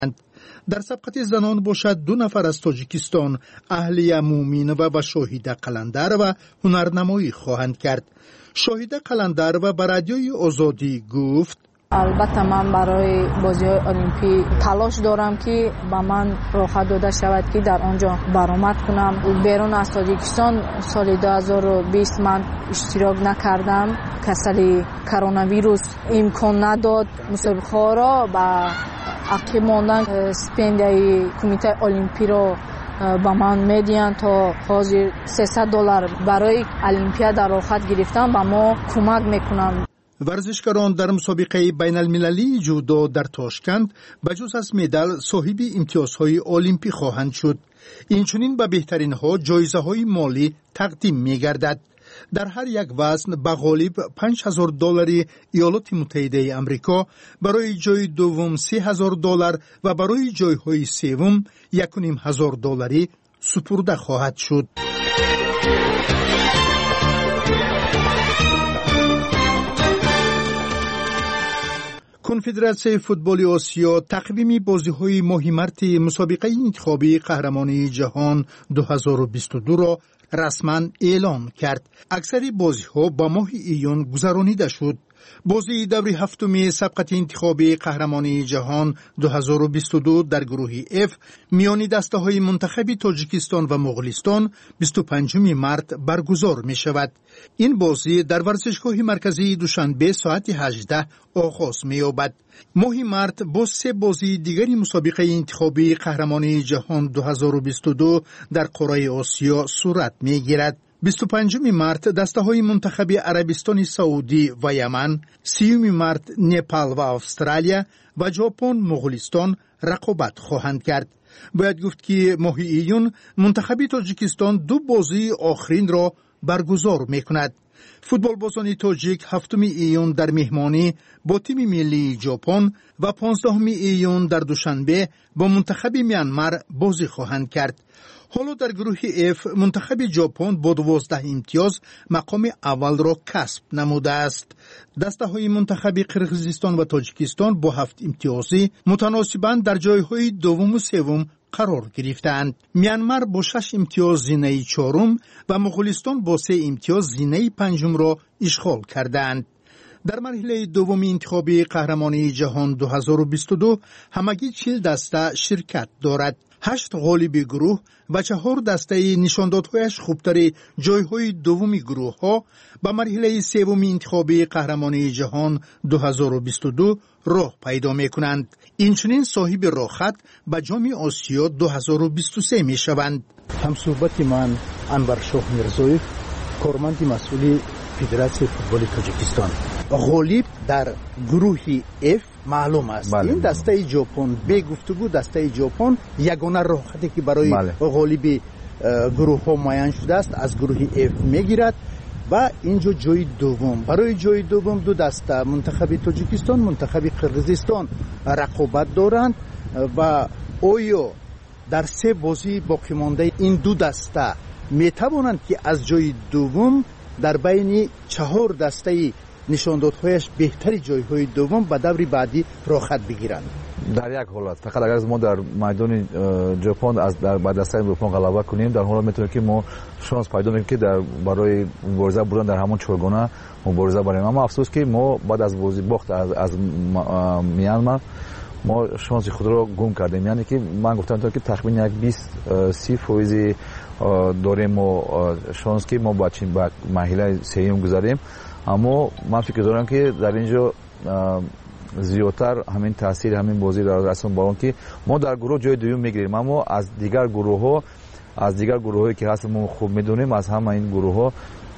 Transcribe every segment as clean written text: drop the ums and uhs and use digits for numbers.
در سبقت زنان باشد 2 نفر از تاجیکستان اهلیه مومینова و شاهیده قلندرova هنرنمایی خواهند کرد. شاهیده قلندرova به رادیوی آزادی گفت: البته من برای بازی‌های المپیک تلاش دارم که با من راحت داده شود که در آنجا برآمد کنم. بیرون از تاجیکستان سال 2020 من اشتراک نکردم. کسری کرونا ویروس امکان نداد مسابقه‌ها را با عقب ماندن. استیپендیای کمیته المپیک را با من میدین تا حاضر $300 برای المپیاد راحت گرفتن با ما کمک میکنن. ورزشکاران در مسابقه بین المللی جودو در تاشکند بجز از مدال صاحب امتیازهای المپی خواهند شد. اینچنین به بهترین ها جایزه های مالی تقدیم می گردد. در هر یک وزن به غالب $5,000 ایالات متحده آمریکا، برای جای دوم $3,000 و برای جایهای سوم $1,500 سپرده خواهد شد. کنفدراسیون فوتبال آسیا تقویم بازی‌های ماه مارس مسابقه انتخابی قهرمانی جهان 2022 را رسما اعلام کرد. اکثر بازی‌ها با ماه ایون گذرانیده شد. بازی دور هفتم سبقت انتخابی قهرمانی جهان 2022 در گروه F میان دسته‌های منتخب تاجیکستان و مغولستان 25 مارس برگزار می شود. این بازی در ورزشگاه مرکزی دوشنبه ساعت 18 آغاز می یابد. ماه مارس با 3 بازی دیگری مسابقه انتخابی قهرمانی جهان 2022 در قاره آسیا صورت می گیرد. 25 مارس دسته‌های منتخب عربستان سعودی و یمن، 30 مارس نپال و استرالیا و ژاپن مغولستان رقابت خواهند کرد. باید گفت که ماه ایون منتخب تاجیکستان 2 بازی آخرین را برگزار می‌کند. فوتبال بازان تاجیک 7 ایون در مهمانی با تیم ملی ژاپن و 15 ایون در دوشنبه با منتخب میانمار بازی خواهند کرد. حالا در گروه F منتخب ژاپن با 12 امتیاز مقام اول را کسب نموده است. دسته‌های منتخب قرقیزستان و تاجیکستان با 7 امتیازی متناسباً در جایهای دوم و سوم قرار گرفتند. میانمار با 6 امتیاز زینه 4 و مغولستان با 3 امتیاز زینه 5 را اشغال کردند. در مرحله دوم انتخابی قهرمانی جهان 2022 همگی 40 دسته شرکت دارد. 8 غالب گروه و 4 دسته نشاندادهایش خوبتر جایهای دومی گروه ها به مرحله سوم انتخابی قهرمانی جهان 2022 راه پیدا می کنند. اینچنین صاحب راهخط به جام آسیا 2023 می شوند. هم صحبت من انورشاه میرزویف، کارمند مسئول فدراسیون فوتبال تاجیکستان. غالب در گروه F معلوم است. این دسته ژاپن به گفتگو دسته ژاپن یگانه راهخطی که برای غالب گروه ها معین شده است از گروه F میگیرد و اینجا جای دوم. برای جای دوم 2 دسته منتخب تاجیکستان منتخب قرقیزستان رقابت دارند و آیا در 3 بازی باقی مانده این 2 دسته میتوانند که از جای دوم در بین 4 دسته نشاندادهایش بهتری جایهای دوم به دور بعدی راحت بگیرند؟ در یک حالت فقط اگر ما در میدان ژاپن از در دسته ژاپن غلبه کنیم در حالت میتونه که ما شانس پیدا کنیم که در برای مبارزه بودن در همون چهارگانه مبارزه بریم. اما افسوس که ما بعد از بازی باخت از میانمار ما شانس خود را گم کردیم. یعنی که من گفتم که تقریبا یک 20-30% داریم و شانس که ما با مرحله سوم گذاریم. اما من فکر دارم که در اینجا زیادتر همین تاثیر همین بازی را رسون با اون که ما در گروه جای دوم میگیریم، اما از دیگر گروه‌هایی که هست ما خوب میدونیم از همه این گروه‌ها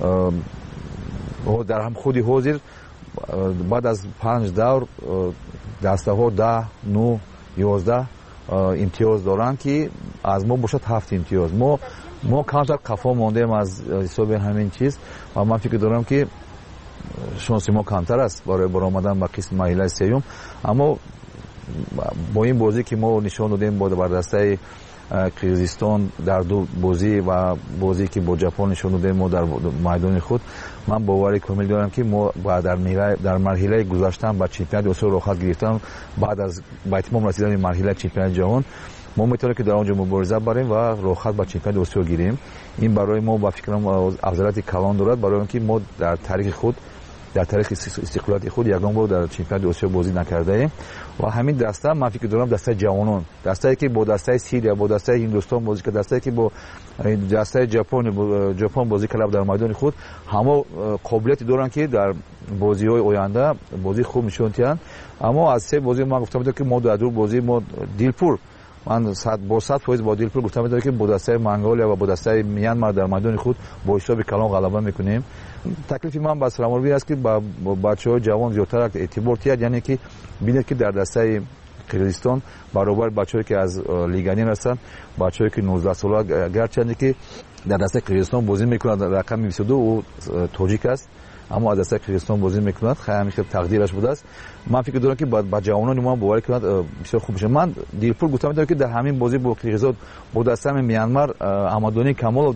در هم خودی حاضر بعد از 5 دور دسته‌ها 10 9 11 امتیاز دارن که از ما باشد 7 امتیاز. ما کمتر قفا ماندیم از حساب همین چیز و من فکر دارم که شانس ما کمتر است برای برآمدن به قسم مرحله سوم. اما با این بازی که ما نشان دادیم با دسته قرقیزستان در دو بازی و بازی که با ژاپن نشون دادیم ما در میدان خود، من باور کامل دارم که ما در مرحله گذشتن با چمپیونات آسیا راحت گرفتن، بعد از به اتمام رسیدن مرحله چمپیونات جهان ما میتونیم که در اونجا مبارزه بریم و راحت با چمپیونات آسیا گیریم. این برای ما با فکرم افضلیت کلان دارد، برای اینکه ما در تاریخ خود، در تاریخ استقلالیت خود یگان بار در چمپیونات آسیا بازی نکرده ایم و همین دسته من فکر دارم دسته جوانان، دسته‌ای که با دسته سیریا، با دسته هندوستان بازی کرد، دسته‌ای که با دسته ژاپن بازی کرد در میدان خود، همه قابلیت دارن که در بازی‌های آینده بازی خوب نشون دهند. اما از سه بازی من گفتم که ما در دو بازی ما دیلپور، من 100% با دیلپور گفتم که با دسته منگولیا و با دسته میانمار در میدان خود با حساب کلان غلبه میکنیم. تکلیف من با سلام‌آوری است که با بچه‌های جوان زیادتر اعتبار تیاد، یعنی که ببینید که در دسته قرقیزستان برابر بچه‌ای که از لیگانی هستند، بچه‌ای که 19 ساله گرچه که در دسته قرقیزستان بازی میکنند، رقم 22 او تاجیک است اما از دسته قرقیزستان بازی میکنند، خیلی تقدیرش بوده است. من فکر دارم که با جوانان ما باور کنند بسیار خوب میشه. من دیلپور گفتم که در همین بازی با قرقیزستان با دسته میانمار احمدانی کمال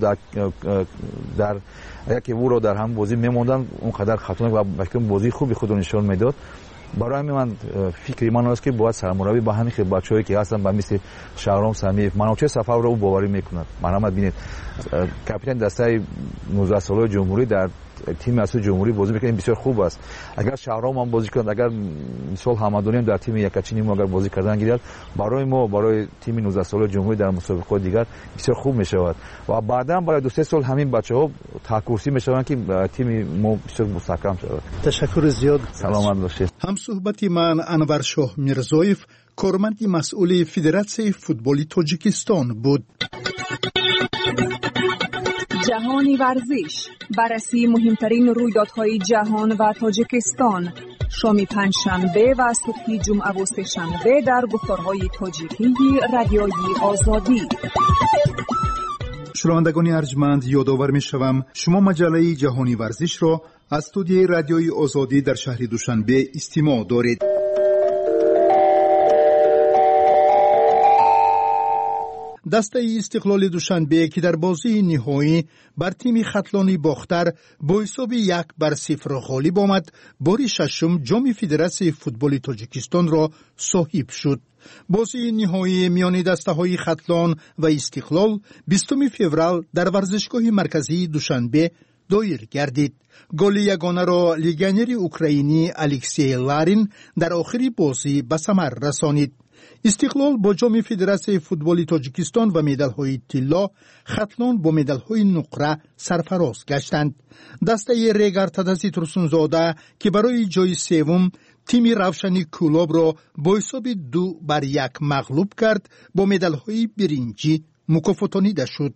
در یکی او رو در هم بازی میموندن، اونقدر خطرناک و فکر بازی خوبی خود رو نشون میداد. برای من فکر من است که باید سرمربی با همین بچه‌هایی که هستن با مثل شهرام سمیف، منوچه صفا رو باوری میکنند. مرحمت ببینید کاپیتان دسته 19 ساله جمهوری در تیم اصلی جمهوری بازی میکنه، بسیار خوب است. اگر شهرام هم بازی کنه، اگر مثال حمدانی هم در تیم یکچینی ما اگر بازی کردن گیرد، برای ما برای تیم 19 ساله جمهوری در مسابقات دیگر بسیار خوب میشود و بعدا برای 2-3 سال همین بچه‌ها تکورسی میشوند که تیم ما بسیار مستحکم شود. تشکر زیاد. سلامت باشید. هم صحبت من انور شاه میرزایف، کارمند مسئول فدراسیون فوتبال تاجیکستان بود. جهانی ورزش، بررسی مهمترین رویدادهای جهان و تاجیکستان، شام پنجشنبه و صبح جمعه و سه‌شنبه در گفتارهای تاجیکی رادیوی آزادی. شنوندگان ارجمند، یادآور می‌شوم شما مجله جهانی ورزش را از استودیوی رادیوی آزادی در شهر دوشنبه استماع دارید. دسته استقلال دوشنبه که در بازی نهایی بر تیم خطلانی باختر با حساب 1-0 غالب آمد، بار ششم جام فدراسیون فوتبال تاجیکستان را صاحب شد. بازی نهایی میان دسته‌های خطلان و استقلال 20 فوریه در ورزشگاه مرکزی دوشنبه دایر گردید. گل یگانه را لیگانر اوکراینی الکسی لارین در آخر بازی به ثمر رسانید. استقلال با جام فدراسیون فوتبال تاجیکستان و مدال‌های طلا، خطلان با مدال‌های نقره سرفراز گشتند. دسته ریگر تدزی ترسونزاده که برای جای سوم تیم روشنی کولاب را با حساب 2-1 مغلوب کرد، با مدال‌های برنجی مکافاتانیده شد.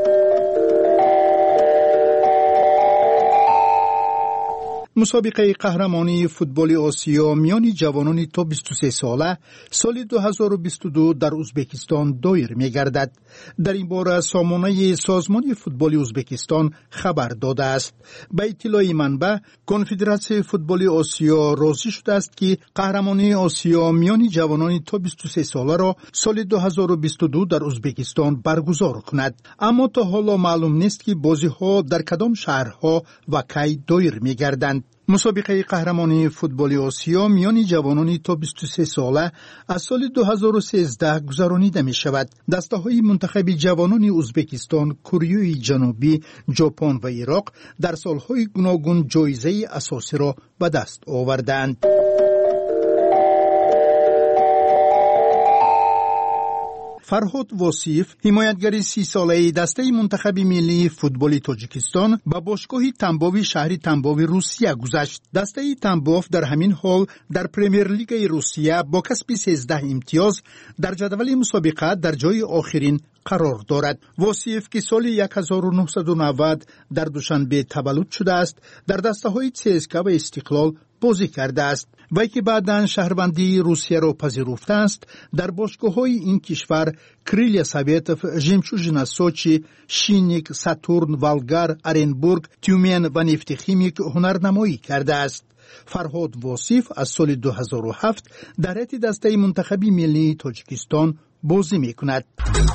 مسابقه قهرمانی فوتبال آسیا میان جوانان تا 23 ساله سال 2022 در ازبکستان دایر می‌گردد. در این باره سامانه سازمان فوتبال ازبکستان خبر داده است. به اطلاع منبع، کنفدراسیون فوتبال آسیا راضی شده است که قهرمانی آسیا میان جوانان تا 23 ساله را سال 2022 در ازبکستان برگزار کند. اما تا حالا معلوم نیست که بازی‌ها در کدام شهرها و کی دایر می‌گردند. مسابقه قهرمانی فوتبال آسیا میان جوانان تا 23 ساله از سال 2013 گذرانیده می شود. دسته های منتخب جوانان ازبکستان، کره جنوبی، ژاپن و عراق در سالهای گوناگون جایزه اساسی را به دست آوردند. فرهاد واصف، حمایتگر 30 ساله دسته منتخب ملی فوتبال تاجیکستان، به باشگاه تنباو شهر تنباو روسیه گذشت. دسته تنباو در همین حال در پرمیر لیگ روسیه با کسب 13 امتیاز در جدول مسابقه در جای آخرین قرار دارد. واصف که سال 1990 در دوشنبه تولد شده است، در دسته های CSKA و استقلال بازی کرده است. وی که بعداً شهروندی روسیه را پذیرفته است، در باشگاه‌های این کشور کریلیا سویتوف، ژمچوژنا سوچی، شینیک، ساتورن، والگار، ارنبورگ، تیومن و نفت خیمیک هنرنمایی کرده است. فرهاد واصف از سال 2007 در هیئت دسته منتخب ملی تاجیکستان بازی می کند.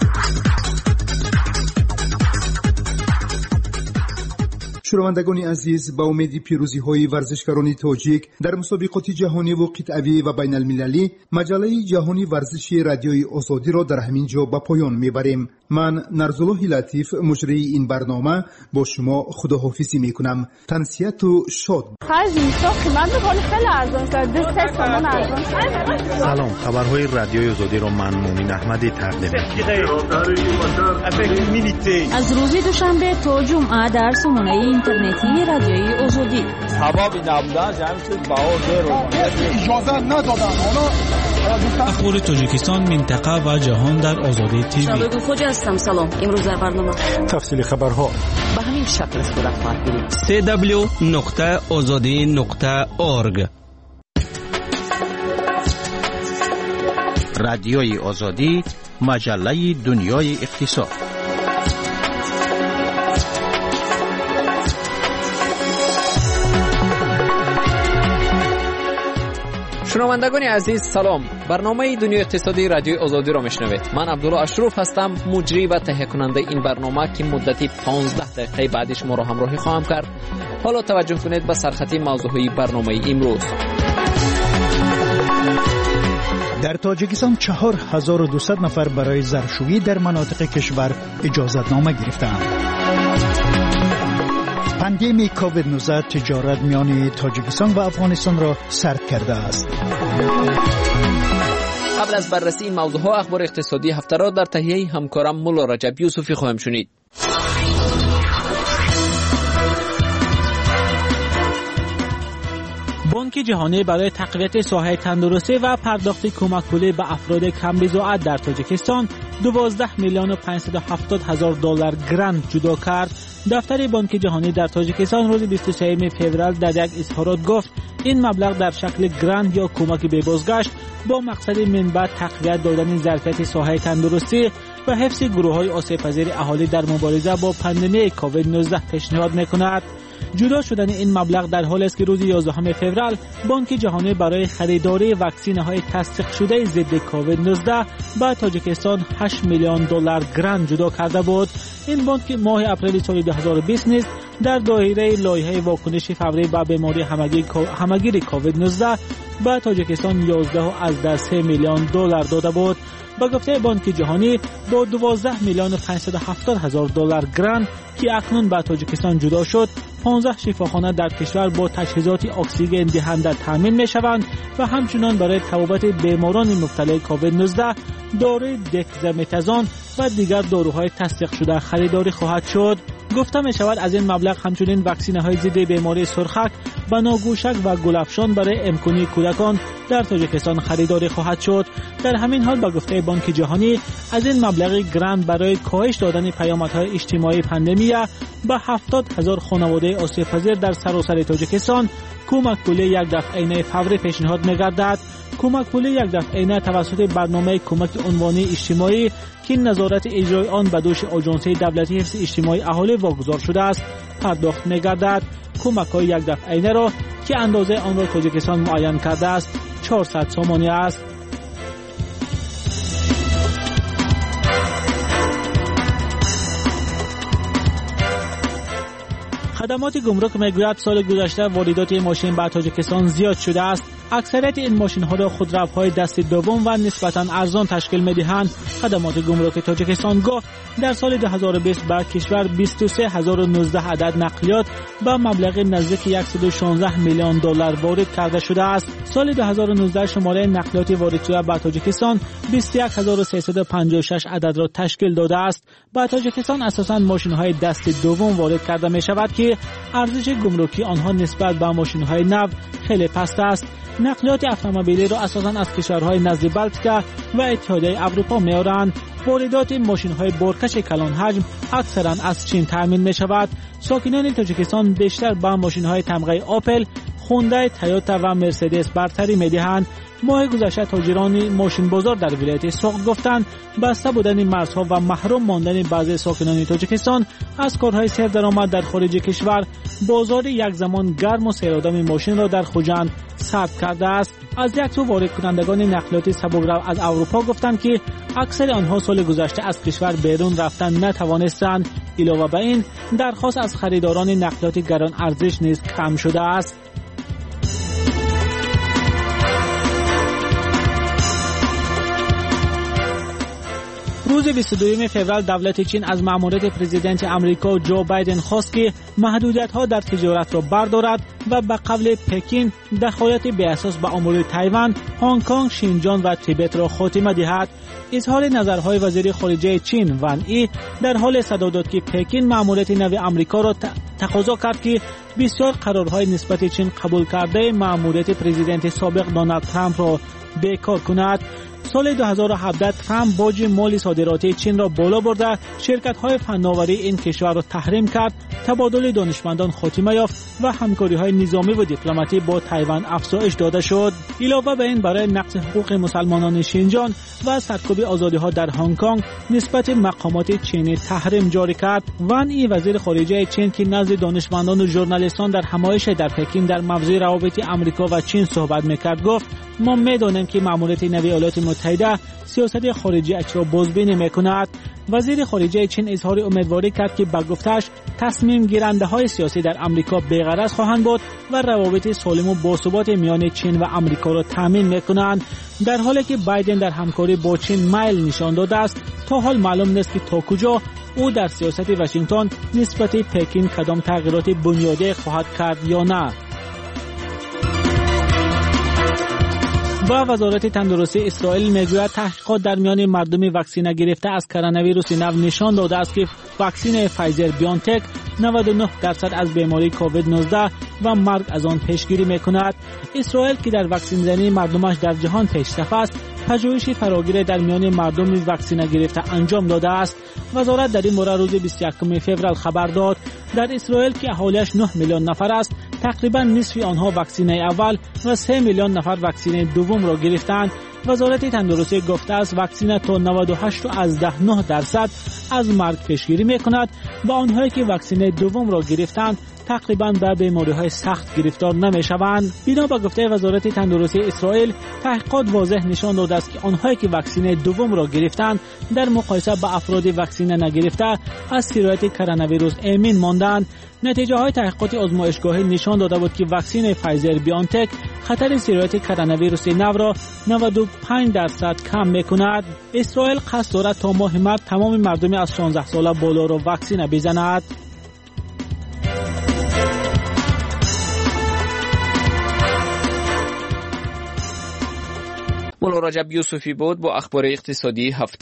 شنوندگان عزیز، با امید پیروزی های ورزشکاران تاجیک در مسابقات جهانی و قطعی و بین المللی، مجله جهانی ورزشی رادیوی آزادی را در همین جا به پایان میبریم. من نرزالله لطیف مجری این برنامه با شما خداحافظی میکنم. تنسیت و شاد. سلام، خبرهای رادیوی آزادی را من مومن احمدی تقدیم می‌کنم. از روز دوشنبه تا جمعه در سامانه اینترنتی رادیوی آزادی. هوا بی نبودن جمع شد باور اجازه ندادن. اخبار تاجیکستان، منطقه و جهان در آزادی تیوی. شبکه خوج هستم. سلام، امروز در برنامه تفصیل خبرها به همین شکل صورت خواهد گرفت. www.azadi.org. رادیوی آزادی، مجله دنیای اقتصاد. شنوندگان عزیز سلام، برنامه دنیای اقتصادی رادیوی آزادی را میشنوید. من عبدالله اشرف هستم، مجری و تهیه کننده این برنامه که مدتی 15 دقیقه بعدش ما را همراهی خواهم کرد. حالا توجه کنید به سرخطی موضوعی برنامه امروز. در تاجیکستان 4200 نفر برای ظرفشویی در مناطق کشور اجازتنامه گرفتند. پاندمی کووید 19 تجارت میان تاجیکستان و افغانستان را سرد کرده است. قبل از بررسی این موضوعها، اخبار اقتصادی هفته را در تهیه همکارم مولا رجب یوسفی خواهم شنید. بانک جهانی برای تقویت ساحه تندرستی و پرداخت کمک پولی به افراد کم بضاعت در تاجیکستان 12,570,000 دلار گرانت جدا کرد. دفتر بانک جهانی در تاجیکستان روز 23 فوریه در یک اظهارات گفت این مبلغ در شکل گرانت یا کمک به بازگشت با مقصد منبع تقویت دادن ظرفیت ساحه تندرستی و حفظ گروه‌های آسیب‌پذیر اهالی در مبارزه با پاندمی کووید 19 پیشنهاد می‌کند. جدا شدن این مبلغ در حالی است که روز 11 فوریه بانک جهانی برای خریداری واکسین‌های تصدیق شده ضد کووید 19 به تاجیکستان 8 میلیون دلار گرانت جدا کرده بود. این بانک ماه اپریل سال 2020 نیز در دایره لایحه واکنش فوری به بیماری همگیر کووید 19 به تاجیکستان 11.3 میلیون دلار داده بود. با گفته بانک جهانی با 12,570,000 دلار گرانت که اکنون به تاجیکستان جدا شد، 15 شفاخانه در کشور با تجهیزات اکسیژن دهنده تامین می شوند و همچنان برای طبابت بیماران مبتلا کووید 19 داروی دکزامتازون و دیگر داروهای تصدیق شده خریداری خواهد شد. گفته می شود از این مبلغ همچنین واکسینه های ضد بیماری سرخک، بناگوشک و گلفشان برای امکانی کودکان در تاجیکستان خریداری خواهد شد. در همین حال با گفته بانک جهانی از این مبلغ گرانت برای کاهش دادن پیامدهای اجتماعی پاندمی به 70,000 خانواده آسیب‌پذیر در سراسر تاجیکستان کمک پولی یک دفعه‌ای فوری پیشنهاد می‌گردد. کمک پولی یک دفعه‌ای توسط برنامه کمک عنوانی اجتماعی که نظارت اجرای آن به دوش آژانس دولتی حفظ اجتماعی اهالی واگذار شده است پرداخت می‌گردد. کمک‌های یک دفعه‌ای را که اندازه آن را تاجیکستان معین کرده است 400 سومانی است. خدمات گمرک میگوید سال گذشته واردات ماشین به تاجیکستان زیاد شده است. اکثریت این ماشین ها را خودروهای دست دوم و نسبتاً ارزان تشکیل می‌دهند. خدمات گمرک تاجیکستان گفت در سال 2020 به کشور 23,019 عدد نقلیات به مبلغ نزدیک 116 میلیون دلار وارد کرده شده است. سال 2019 شماره نقلیات وارد شده به تاجیکستان 21,356 عدد را تشکیل داده است. به تاجیکستان اساساً ماشین‌های دست دوم وارد کرده می‌شود که ارزش گمرکی آنها نسبت به ماشین‌های نو خیلی پست است. نقلیات اتومبیلی را اساساً از کشورهای نزد بلتیکا و اتحادیه اروپا می‌آورند. واردات ماشین‌های بارکش کلان حجم اکثراً از چین تامین می‌شود. ساکنان تاجیکستان بیشتر با ماشین‌های تمغه آپل، هوندای، تویوتا و مرسدس برتری می‌دهند. ماه گذشته تاجران ماشین بازار در ولایت سوق گفتند بسته بودن مرزها و محروم ماندن بعضی ساکنان تاجیکستان از کارهای سردرآمد در خارج کشور بازار یک زمان گرم و سیرآدم ماشین را در خوجند ثبت کرده است. از یک سو وارد کنندگان نقلیات سبکرو از اروپا گفتند که اکثر آنها سال گذشته از کشور بیرون رفتن نتوانستند. علاوه بر این درخواست از خریداران نقلیات گران ارزش نیز کم شده است. روز 22 فوریه دولت چین از مأموریت پرزیدنت آمریکا جو بایدن خواست که محدودیت‌ها در تجارت را بردارد و به قول پکین دخالت بی اساس به امور تایوان، هنگ کنگ، شینجان و تیبت را خاتمه دهد. اظهار نظرهای وزیر خارجه چین وان ای در حال صدا داد که پکین مأموریت نو آمریکا را تقاضا کرد که بسیار قرارهای نسبت چین قبول کرده مأموریت پرزیدنت سابق دونالد ترامپ را بیکار کند. سال 2017 ترامپ باج مالی صادراتی چین را بالا برده، شرکت‌های فناوری این کشور را تحریم کرد، تبادل دانشمندان خاتمه یافت و همکاری‌های نظامی و دیپلماتی با تایوان افزایش داده شد. علاوه بر این برای نقض حقوق مسلمانان شینجان و سرکوب آزادی‌ها در هنگ کنگ نسبت مقامات چینی تحریم جاری کرد. وان ای وزیر خارجه چین که نزد دانشمندان و ژورنالیستان در همایش در پکین در موضوع روابط آمریکا و چین صحبت می‌کرد گفت ما می‌دانیم که مأموریت نو ایالات متحده سیاست خارجی اش را بازبینی می‌کند. وزیر خارجه چین اظهار امیدواری کرد که به گفته‌اش تصمیم گیرنده‌های سیاسی در آمریکا بی‌غرض خواهند بود و روابط سالم و باثبات میان چین و آمریکا را تامین می‌کنند. در حالی که بایدن در همکاری با چین میل نشان داده است، تا حال معلوم نیست که تا کجا او در سیاست واشنگتن نسبت پکین کدام تغییرات بنیادی خواهد کرد یا نه. و وزارت تندرستی اسرائیل میگوید تحقیقات در میان مردم واکسینه گرفته از کرونا ویروس نو نشان داده است که واکسن فایزر بیانتک 99% از بیماری کووید 19 و مرگ از آن پیشگیری میکند. اسرائیل که در واکسین زنی مردمش در جهان پیشرفت است، پژوهشی فراگیر در میان مردم واکسینه گرفته انجام داده است. وزارت در این مورد روز 21 فوریه خبر داد در اسرائیل که اهالیش 9 میلیون نفر است، تقریبا نصف آنها واکسینه اول و 3 میلیون نفر واکسینه دوم را گرفتند. وزارت تندرستی گفته است واکسینه تا 98.9% از مرگ پیشگیری میکند و آنهایی که واکسینه دوم را گرفتند تقریبا به بیماری‌های سخت گرفتار نمی‌شوند. بنا به گفته وزارت تندرستی اسرائیل، تحقیقات واضح نشان داده است که آنهایی که واکسن دوم را گرفتند در مقایسه با افراد واکسن نگرفته از سرایت کرونا ویروس امن ماندند. نتیجه‌های تحقیقات آزمایشگاهی نشان داده بود که واکسن فایزر بیانتک خطر سرایت کرونا ویروس نو را 95% کم می‌کند. اسرائیل قصد دارد تا ماه مارس تمام مردم از 16 ساله بالا را واکسن بزند. مولا رجب یوسفی بود با اخبار اقتصادی هفته.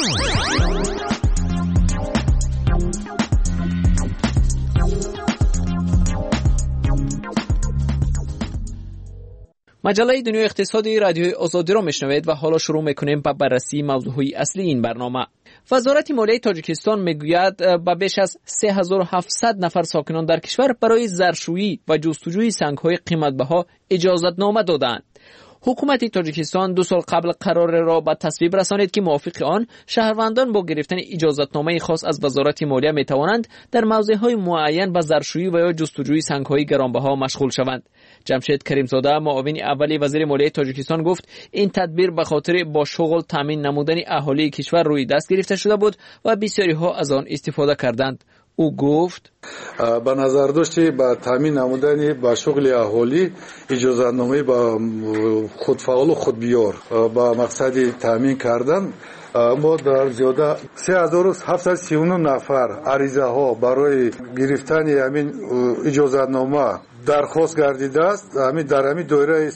مجله دنیای اقتصادی رادیوی آزادی را میشنوید و حالا شروع میکنیم با بررسی موضوعی اصلی این برنامه. وزارت مالیه تاجیکستان میگوید به بیش از 3700 نفر ساکنان در کشور برای زرشویی و جستجوی سنگ‌های قیمت‌بها اجازتنامه دادند. حکومت تاجیکستان 2 سال قبل قرار را به تصویب رسانید که موافق آن شهروندان با گرفتن اجازتنامه خاص از وزارت مالیه می توانند در موضع‌های معین به زرشویی و یا جستجوی سنگ‌های گرانبها مشغول شوند. جمشید کریمزاده معاون اول وزیر مالیه تاجیکستان گفت این تدبیر به خاطر با شغل تامین نمودن اهالی کشور روی دست گرفته شده بود و بسیاری ها از آن استفاده کردند. او گفت به نظر داشتی با تامین نمودن با شغل اهالی اجازتنامه با خودفعال و خودبیار با مقصد تامین کردن ما در زیاده 3739 نفر عریضه ها برای گرفتن همین اجازتنامه درخواست گردیده است. همین در همین دایره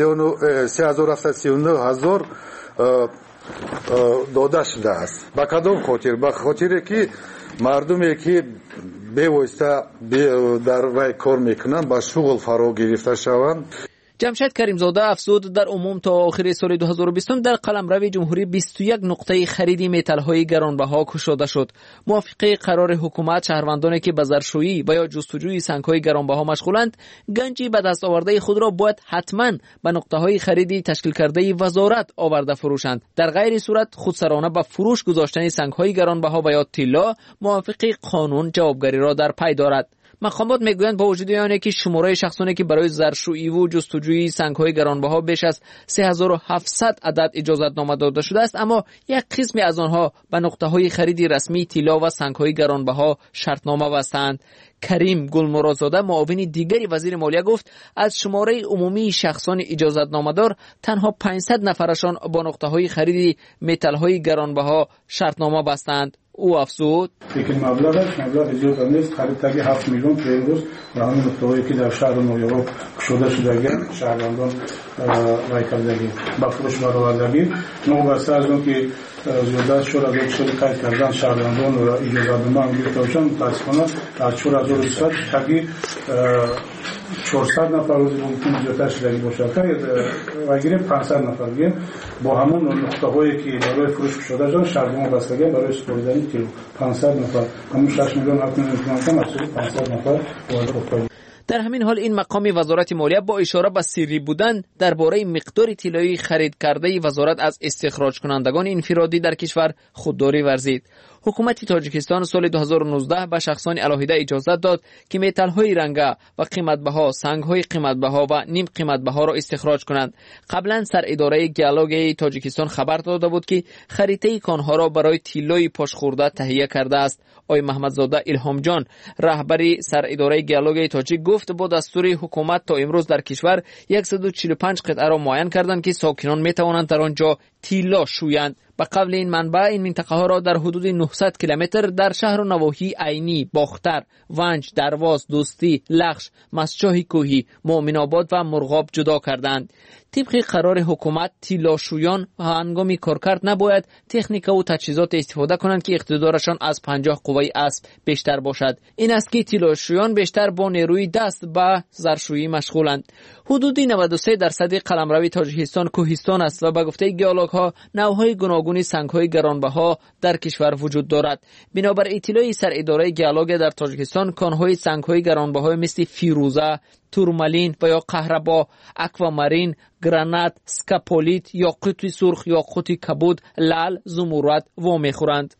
3,739,000 داده شده است. به کدام خاطر؟ به خاطر که مردمی که به واسطه در وای کار میکنن با شغل فرا گرفته شوند. جمشید کریمزاده افزود در عموم تا آخر سال 2020 در قلمرو جمهوری 21 نقطه خرید متال‌های گرانبها گشوده شد. موافق قرار حکومت شهروندانی که به زرشویی و یا جستجوی سنگ‌های گرانبها مشغولند گنج به دست آورده خود را باید حتما به نقطه‌های خریدی تشکیل کرده وزارت آورده فروشند. در غیر صورت خودسرانه به فروش گذاشتن سنگ‌های گرانبها و یا طلا موافق قانون جوابگری را در پی دارد. مقامات میگویند با وجود آنکه که شماره شخصانی که برای زرشویی و جستجوی سنگ‌های گرانبها بیش از 3700 عدد اجازتنامه داده شده است، اما یک قسمی از آنها به نقطه‌های خرید رسمی طلا و سنگ‌های گرانبها شرطنامه بستند. کریم گلمرادزاده معاون دیگری وزیر مالیه گفت از شماره عمومی شخصان اجازتنامه دار تنها 500 نفرشان با نقطه‌های خرید متال‌های گرانبها شرطنامه بستند. او افزود لیکن مبلغ زیاد نیست، خریداری 7 میلیون پیروز و همین نقطه‌هایی که در شهر نویورک گشوده شدگان شهروندان رای کردگی با فروش برآوردگی نو بسته از اون که زیادت شور از اکسل قید کردن شهروندان و اجازتنامه هم گرفته باشند متاسفانه از 4200 تقریبا 400 نفر روزی ممکن زیادتر شدگی باشد و اگر 500 نفر گیم با همون نقطه‌هایی که برای فروش شده جان شهروندان بستگی برای سپردن کیلو 500 نفر همون 6 میلیون 7 میلیون تومان مسئول 500 نفر وارد. در همین حال این مقام وزارت مالیه با اشاره به سری بودن درباره مقدار طلایی خرید کرده وزارت از استخراج کنندگان انفرادی در کشور خودداری ورزید. حکومت تاجیکستان سال 2019 به شخصان علاهیده اجازه داد که متال‌های رنگه و قیمت‌بها، سنگ‌های قیمت‌بها و نیم قیمت‌بها را استخراج کنند. قبلا سر اداره گیالوگ تاجیکستان خبر داده بود که خریطه کانها را برای طلای پاشخورده تهیه کرده است. آقای محمدزاده الهام جان رهبری سر اداره گیالوگ تاجیک گفت با دستور حکومت تا امروز در کشور 145 قطعه را معین کردند که ساکنان می‌توانند در آنجا طلا شویند. به قول این منبع این منطقه ها را در حدود 900 کیلومتر در شهر و نواحی عینی، باختر، ونج، درواز، دوستی، لخش، مسجاه کوهی، مؤمن آباد و مرغاب جدا کردند. طبق قرار حکومت طلاشویان هنگام کارکرد نباید تکنیک و تجهیزات استفاده کنند که اقتدارشان از 50 قوه اسب بیشتر باشد. این است که طلاشویان بیشتر با نیروی دست به زرشویی مشغولند. حدود 93% قلمرو تاجیکستان کوهستان است و به گفته گیالوگ ها نوعهای گوناگون سنگ‌های گرانبها در کشور وجود دارد. بنابر اطلاع سر اداره گیالوگ در تاجیکستان کانهای سنگ‌های گرانبها مثل فیروزه، تورمالین و یا قهربا، اکوامارین، گرانات، سکاپولیت، یاقوت سرخ، یاقوت کبود، لعل، زمرد و میخورند.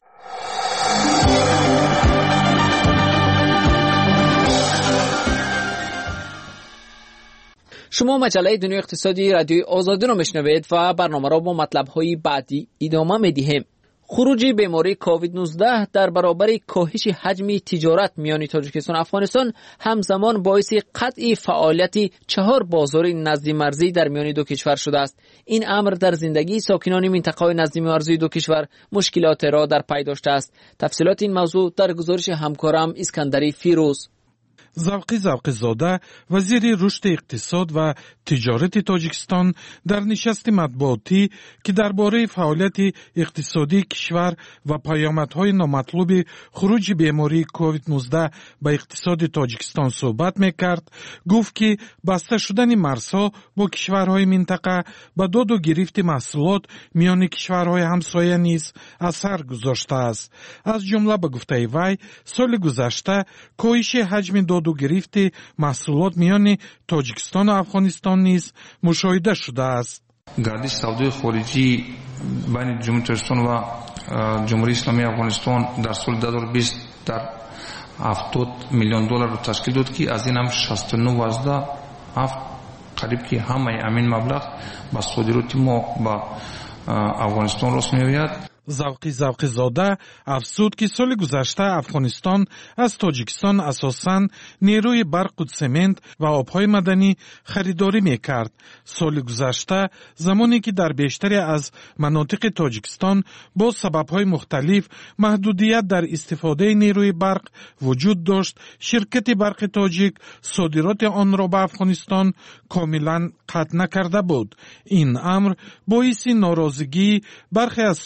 شما مجله دنیای اقتصادی رادیوی آزادی را میشنوید و برنامه را با مطلب‌های بعدی ادامه میدهیم. خروج بیماری کووید 19 در برابر کاهش حجم تجارت میان تاجیکستان و افغانستان همزمان باعث قطع فعالیت 4 بازار نزدی مرزی در میان دو کشور شده است. این امر در زندگی ساکنان منطقه نزدی مرزی دو کشور مشکلات را در پی داشته است. تفصیلات این موضوع در گزارش همکارم اسکندری فیروز. زوقی زاده وزیر رشد اقتصاد و تجارت تاجیکستان در نشست مطبوعاتی که درباره فعالیت اقتصادی کشور و پیامدهای نامطلوب خروج بیماری کووید 19 به اقتصاد تاجیکستان صحبت میکرد، گفت که بسته شدن مرزها با کشورهای منطقه به داد و گرفت محصولات میان کشورهای همسایه نیز اثر گذاشته است. از جمله به گفته وی سال گذشته کاهش حجم داد و گرفت محصولات میان تاجیکستان و افغانستان نیز مشاهده شده است. گردش سودای خارجی بین جمهوری تاجیکستان و جمهوری اسلامی افغانستان در سال 2020 در 70 میلیون دلار رو تشکیل داد که از این هم 69.7 قریب که همه امین مبلغ با صادرات ما با افغانستان راست می‌آید. زوقی زاده افزود که سال گذشته افغانستان از تاجیکستان اساساً نیروی برق و سمنت و آبهای معدنی خریداری میکرد. سال گذشته زمانی که در بیشتری از مناطق تاجیکستان با سببهای مختلف محدودیت در استفاده نیروی برق وجود داشت، شرکت برق تاجیک صادرات آن را به افغانستان کاملا قطع نکرده بود. این امر باعث ناراضگی برخی از ساکنان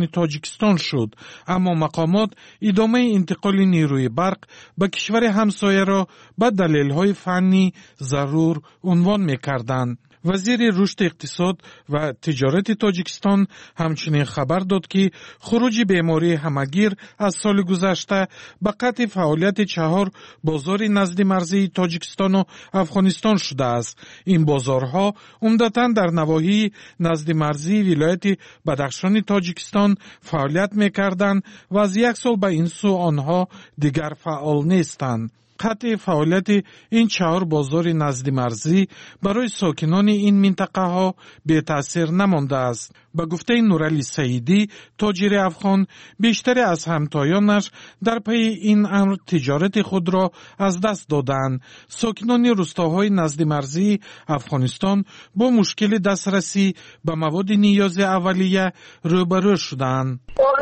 درون تاجیکستان شد، اما مقامات ادامه انتقال نیروی برق به کشور همسایه را به دلایل فنی ضرور عنوان می‌کردند. وزیر رشد اقتصاد و تجارت تاجیکستان همچنین خبر داد که خروج بیماری همگیر از سال گذشته به قطع فعالیت 4 بازار نزد مرزی تاجیکستان و افغانستان شده است. این بازارها عمدتاً در نواحی نزد مرزی ولایت بدخشان تاجیکستان فعالیت می‌کردند و از یک سال به این سو آنها دیگر فعال نیستند. قطع فعالیت این 4 بازار نزد مرزی برای ساکنان این منطقه ها به تأثیر نمانده است. به گفته نورعلی سعیدی، تاجر افغان، بیشتر از همتایانش در پی این امر تجارت خود را از دست دادند. ساکنان روستاهای نزد مرزی افغانستان با مشکل دسترسی به مواد نیاز اولیه روبرو شدند.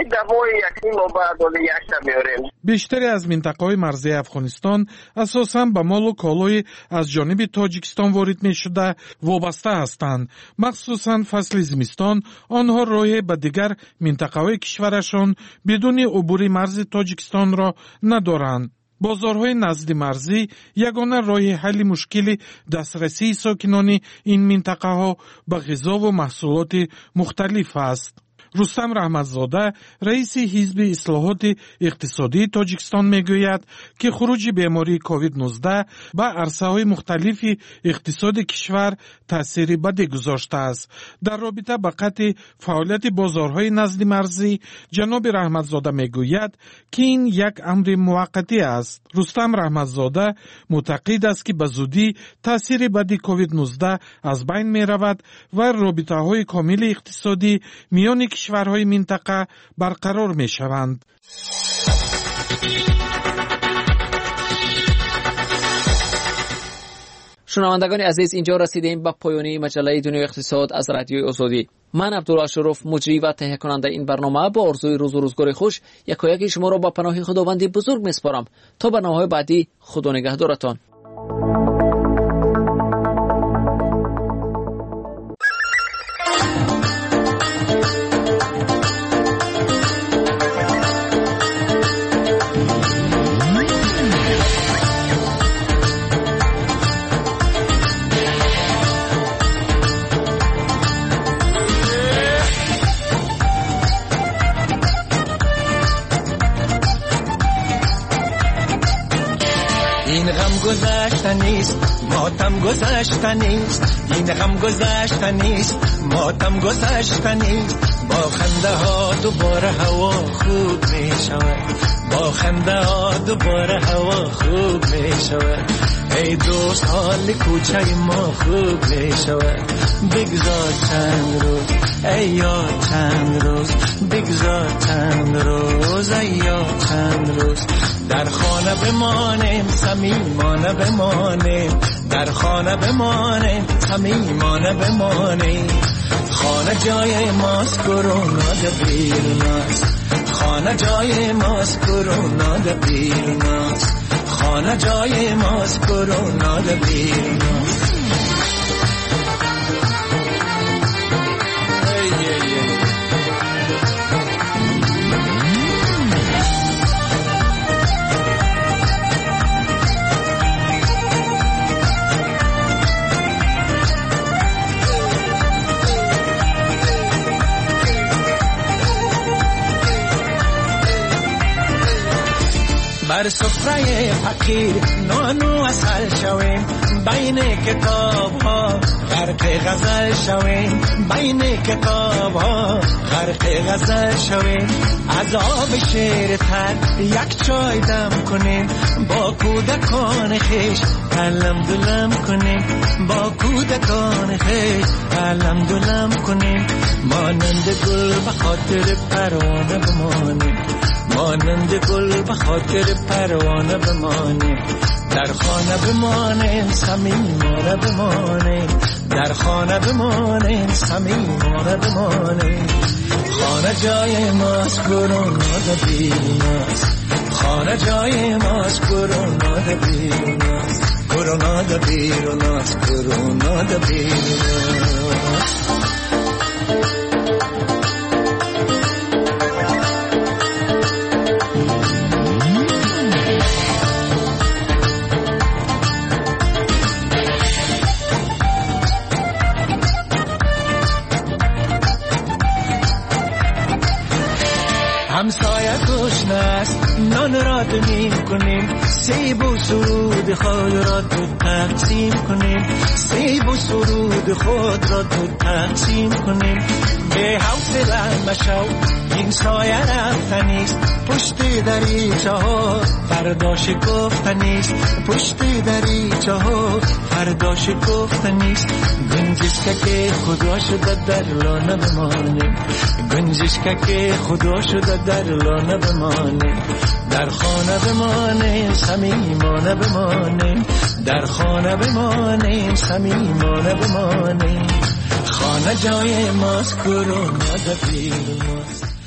بیشتر از منطقه‌های مرزی افغانستان اساساً به مال و کالای از جانب تاجیکستان وارد می شده وابسته هستند. مخصوصاً فصل زمستان آنها راه به دیگر منطقه‌های کشورشان بدون عبور مرز تاجیکستان را ندارند. بازارهای نزد مرزی یگانه راه حل مشکل دسترسی ساکنان این منطقه ها به غذا و محصولات مختلف است. رستم رحمتزاده رئیس حزب اصلاحات اقتصادی تاجیکستان میگوید که خروج بیماری کووید 19 به عرصه‌های مختلف اقتصاد کشور تأثیر بدی گذاشته است. در رابطه با قطع فعالیت بازارهای نزد مرزی جناب رحمتزاده میگوید که این یک امر موقتی است. رستم رحمتزاده معتقد است که به زودی تأثیر بدی کووید 19 از بین می رود و رابطه‌های کامل اقتصادی میان کشورهای منطقه برقرار می شوند. شنوندگان عزیز، اینجا رسیدیم به پایان مجله دنیای اقتصاد از رادیوی آزادی. من عبدالله اشرف، مجری و تهیه کننده این برنامه، با آرزوی روز و روزگار خوش یکایک شما را با پناه خداوند بزرگ میسپارم. تا برنامه‌های بعدی، خدا نگهدارتان. این غم گذشتنیست، ماتم گذشتنیست. این غم گذشتنیست، ماتم گذشتنیست. با خنده ها دوباره هوا خوب می شود. با خنده ها دوباره هوا خوب می شود. ای دوست حال کوچه ما خوب می شود. بگذار چند روز، ای یاد چند روز. بگذار چند روز، ای یاد چند روز. در خانه بمانیم، صمیمانه بمانیم. در خانه بمانیم، صمیمانه بمانیم. خانه جای ماست، کرونا دبیر ماست. خانه جای ماست، کرونا دبیر ماست. خانه جای ماست، کرونا دبیر ماست. بر سفره فقیر نانو اصل شویم. بین کتاب ها غرق غزل شویم. بین کتاب ها غرق غزل شویم. از آب شیر تر یک چای دم کنیم. با کودکان خیش علم دلم کنیم. با کودکان خیش علم دلم کنیم. مانند گل به خاطر پروانه بمانیم. مانند گل به خاطر پروانه بمانیم. در خانه بمانیم، صمیمانه بمانیم. در خانه بمانیم، صمیمانه بمانیم. خانه جای ماست، کرونا دبیر ماست. خانه جای ماست، کرونا دبیر ماست. کرونا دبیر ماست، کرونا دبیر ماست. همسایه گشنه است نان را دونیم کنیم سیب و سرود خود را تو تقسیم کنیم سیب و سرود خود را تو تقسیم کنیم به حوصله مشو این سایه رفتنیست پشت دریچه ها فردا شکفتنیست پشت دریچه ها فردا شکفتنیست گنجشکه که خدا شده در لانه بمانه گنجشکه که خدا شده در لانه بمانه در خانه بمانه صمیمانه بمانه در خانه بمانه صمیمانه بمانه خانه جای ماست کرونا در پیر ماست